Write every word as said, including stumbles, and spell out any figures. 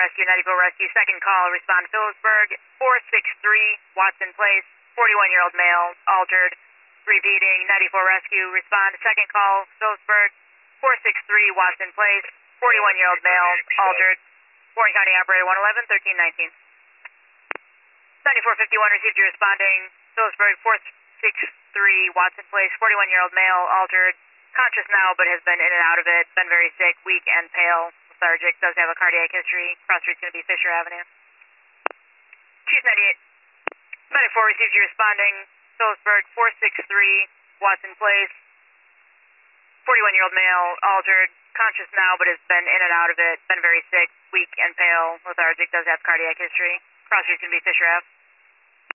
Rescue, ninety-four Rescue, second call, respond to Phillipsburg, four six three, Watson Place, forty-one-year-old male, altered. Repeating, ninety-four Rescue, respond to second call, Phillipsburg, four six three, Watson Place, forty-one-year-old male, altered. Warren County Operator one eleven, thirteen nineteen. ninety-four fifty-one received you responding, Phillipsburg, four six three, Watson Place, forty-one-year-old male, altered. Conscious now, but has been in and out of it, been very sick, weak and pale, lethargic, doesn't have a cardiac history. Cross street's going to be Fisher Avenue. Chief ninety-eight. ninety-four received you responding, Phillipsburg, four six three, Watson Place, forty-one-year-old male, altered, conscious now, but has been in and out of it, been very sick, weak and pale, lethargic, does have cardiac history. Cross street's going to be Fisher Ave.